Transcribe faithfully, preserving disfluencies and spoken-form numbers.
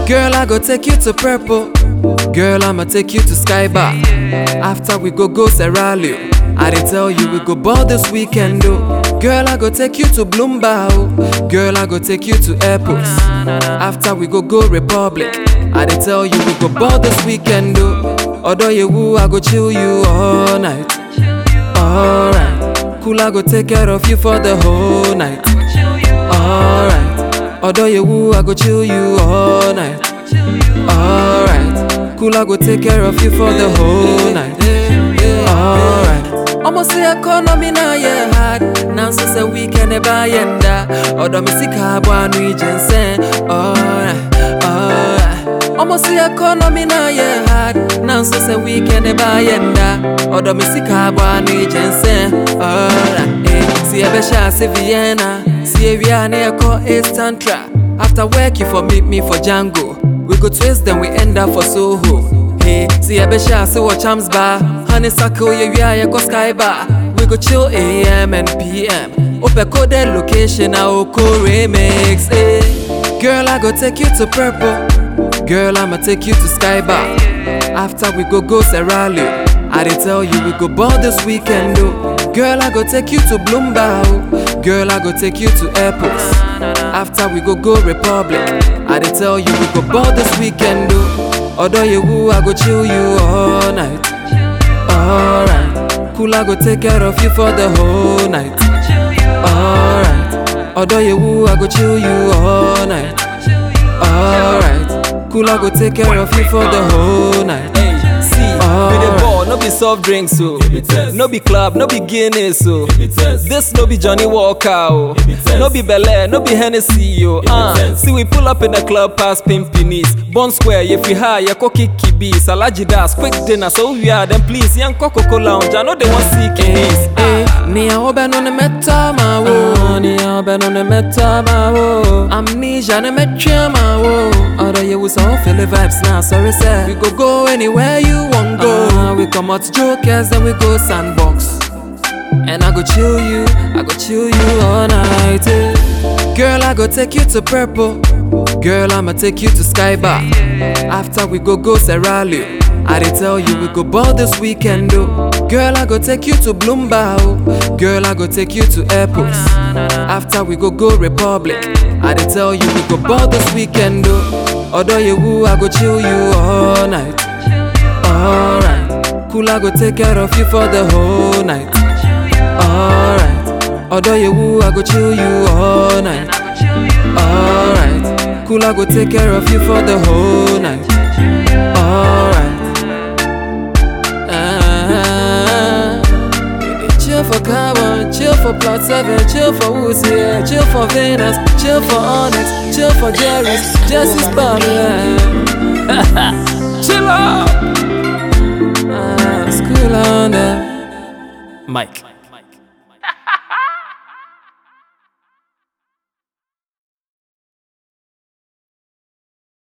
Girl, I go take you to Purple. Girl, I'ma take you to Sky Bar. After we go go Serralio, I did tell you we go ball this weekend, oh. Girl, I go take you to Bloomba, oh. Girl, I go take you to airports. After we go go Republic, I did tell you we go ball this weekend, oh. Although you woo, I go chill you all night. Alright, cool, I go take care of you for the whole night. Alright, although you woo, I go chill you all night. Alright, cool, I go take care of you for the whole night. Alright, almost say economy now, yeah, hard. Now so say weekend, buy and da. Although me see carbon region, say, alright, alright. Almost say economy now, yeah, hard. Now so say weekend, buy and da. Although me see carbon region, say, alright. See a besha, see Vienna. See a Vienna, call Eastern Tra. After work, you for meet me for Django. We go twist, then we end up for Soho. Hey, see a besha, see what Champs Bar. Honeysuckle, yeah, yeah, go Sky Bar. We go chill A M and P M. Open coded location, I will call remix. Hey. Girl, I go take you to Purple. Girl, I'ma take you to Sky Bar. After we go go Serralio, I did tell you we go ball this weekend, oh. Girl, I go take you to Bloomba, oh. Girl, I go take you to airports. After we go go Republic, I did tell you we go ball this weekend, oh. Although you woo, I go chill you all night. Alright, cool, I go take care of you for the whole night. Alright, although you woo, I go chill you all night. Alright, cool, I go take care of you for the whole night. Be the ball, no be soft drinks, so no be club, no be Guinness, so this no be Johnny Walker, oh. No be Bel Air, no be Hennessy, yo. Uh, see we pull up in the club past Pimpinis, Bond Square, if we high, ya cocky kibi, Salaji das, quick dinner, so we are then please, young Coco Lounge, I know they want see keys. Ni a oben on the meta ma wo, ni a oben on the meta ma wo. Amnesia ne metra ma wo. Although you was all feel the vibes now, sorry sir. We go go anywhere you want go. Uh, we come out to Jokers, then we go Sandbox. And I go chill you, I go chill you all night. Eh. Girl, I go take you to Purple. Girl, I'ma take you to Sky Bar. After we go go Serralio, I did tell you we go ball this weekend, oh. Girl, I go take you to Bloomba, oh. Girl, I go take you to airports. After we go go Republic, I did tell you we go ball this weekend, oh. Although you woo, I go chill you all night. Alright, cool, I go take care of you for the whole night. Alright, although you woo, I go chill you all night. Alright, cool, I go take care of you for the whole night. Alright. Chill for Carbon, chill for Plot seven, chill for Woods, yeah. Chill for Venus, chill for Onyx, chill for Jerry's, Jesse's Babylon. Chill out! Ah, school on there. Mike.